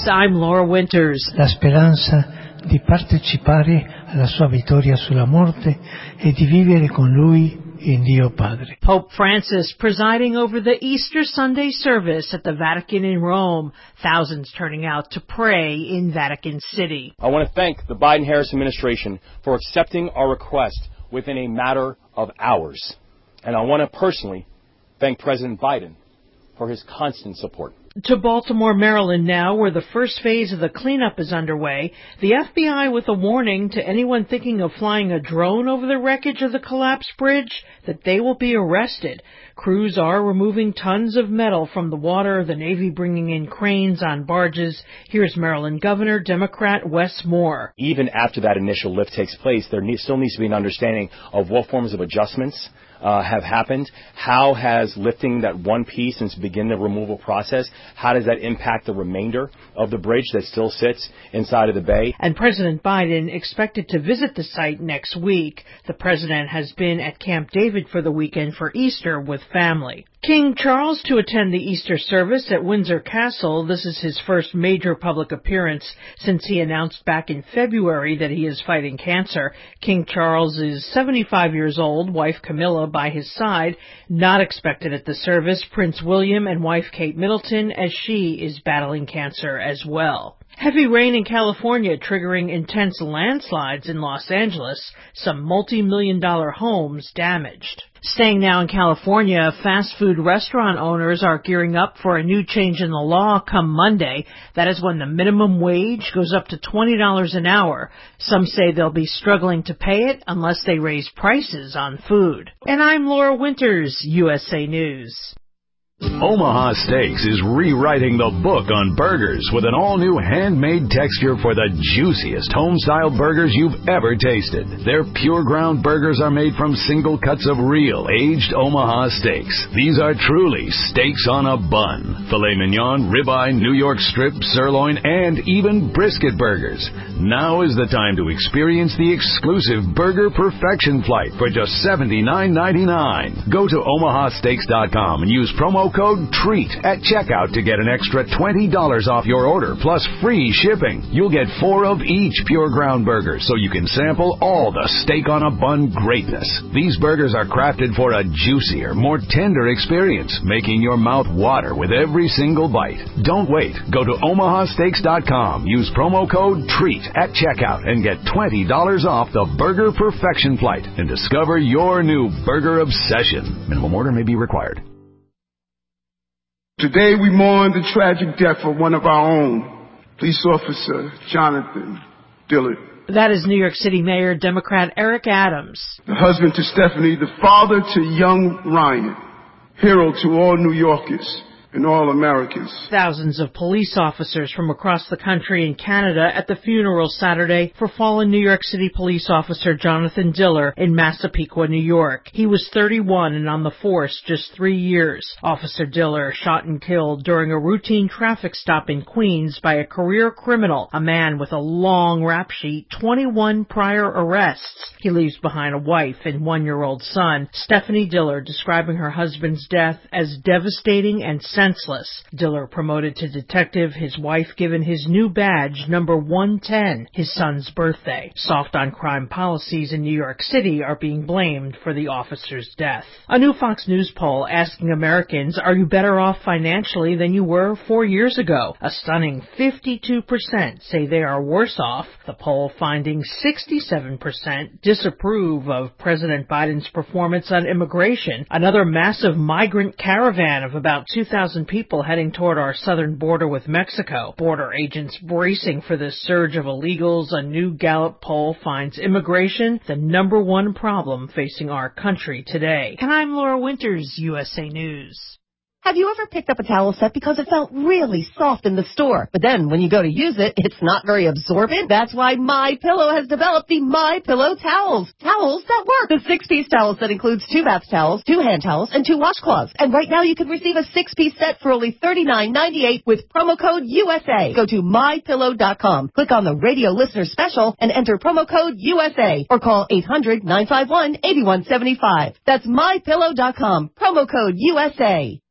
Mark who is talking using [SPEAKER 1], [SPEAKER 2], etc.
[SPEAKER 1] News, I'm Laura Winters.
[SPEAKER 2] La speranza di partecipare alla sua vittoria sulla morte e di vivere con lui in Dio Padre.
[SPEAKER 1] Pope Francis presiding over the Easter Sunday service at the Vatican in Rome. Thousands turning out to pray in Vatican City.
[SPEAKER 3] I want to thank the Biden-Harris administration for accepting our request within a matter of hours. And I want to personally thank President Biden for his constant support.
[SPEAKER 1] To Baltimore, Maryland now, where the first phase of the cleanup is underway. The FBI with a warning to anyone thinking of flying a drone over the wreckage of the collapsed bridge that they will be arrested. Crews are removing tons of metal from the water, the Navy bringing in cranes on barges. Here's Maryland Governor, Democrat Wes Moore.
[SPEAKER 3] Even after that initial lift takes place, there still needs to be an understanding of what forms of adjustments have happened. How has lifting that one piece and to begin the removal process, how does that impact the remainder of the bridge that still sits inside of the bay?
[SPEAKER 1] And President Biden expected to visit the site next week. The president has been at Camp David for the weekend for Easter with family. King Charles to attend the Easter service at Windsor Castle. This is his first major public appearance since he announced back in February that he is fighting cancer. King Charles is 75 years old, wife Camilla by his side. Not expected at the service, Prince William and wife Kate Middleton, as she is battling cancer as well. Heavy rain in California triggering intense landslides in Los Angeles. Some multi-million-dollar homes damaged. Staying now in California, fast food restaurant owners are gearing up for a new change in the law come Monday. That is when the minimum wage goes up to $20 an hour. Some say they'll be struggling to pay it unless they raise prices on food. And I'm Laura Winters, USA News.
[SPEAKER 4] Omaha Steaks is rewriting the book on burgers with an all-new handmade texture for the juiciest home-style burgers you've ever tasted. Their pure ground burgers are made from single cuts of real, aged Omaha steaks. These are truly steaks on a bun. Filet mignon, ribeye, New York strip, sirloin, and even brisket burgers. Now is the time to experience the exclusive Burger Perfection Flight for just $79.99. Go to omahasteaks.com and use promo code TREAT at checkout to get an extra $20 off your order plus free shipping. You'll get 4 of each pure ground burger so you can sample all the steak on a bun greatness. These burgers are crafted for a juicier, more tender experience, making your mouth water with every single bite. Don't wait. Go to omahasteaks.com. Use promo code TREAT at checkout and get $20 off the Burger Perfection Flight and discover your new burger obsession. Minimum order may be required.
[SPEAKER 5] Today we mourn the tragic death of one of our own, police officer Jonathan Dillard.
[SPEAKER 1] That is New York City Mayor Democrat Eric Adams.
[SPEAKER 5] The husband to Stephanie, the father to young Ryan, hero to all New Yorkers and all Americans.
[SPEAKER 1] Thousands of police officers from across the country and Canada at the funeral Saturday for fallen New York City police officer Jonathan Dillard in Massapequa, New York. He was 31 and on the force just 3 years. Officer Dillard shot and killed during a routine traffic stop in Queens by a career criminal, a man with a long rap sheet, 21 prior arrests. He leaves behind a wife and 1-year-old son. Stephanie Dillard describing her husband's death as devastating and senseless. Dillard promoted to detective, his wife given his new badge, number 110, his son's birthday. Soft on crime policies in New York City are being blamed for the officer's death. A new Fox News poll asking Americans, are you better off financially than you were 4 years ago? A stunning 52% say they are worse off. The poll finding 67% disapprove of President Biden's performance on immigration. Another massive migrant caravan of about 2,000 people heading toward our southern border with Mexico. Border agents bracing for this surge of illegals. A new Gallup poll finds immigration the number one problem facing our country today. And I'm Laura Winters, USA News.
[SPEAKER 6] Have you ever picked up a towel set because it felt really soft in the store, but then when you go to use it, it's not very absorbent? That's why MyPillow has developed the MyPillow towels. Towels that work. The 6-piece towel set includes 2 bath towels, 2 hand towels, and 2 washcloths. And right now you can receive a 6-piece set for only $39.98 with promo code USA. Go to MyPillow.com, click on the radio listener special, and enter promo code USA, or call 800-951-8175. That's MyPillow.com, promo code USA.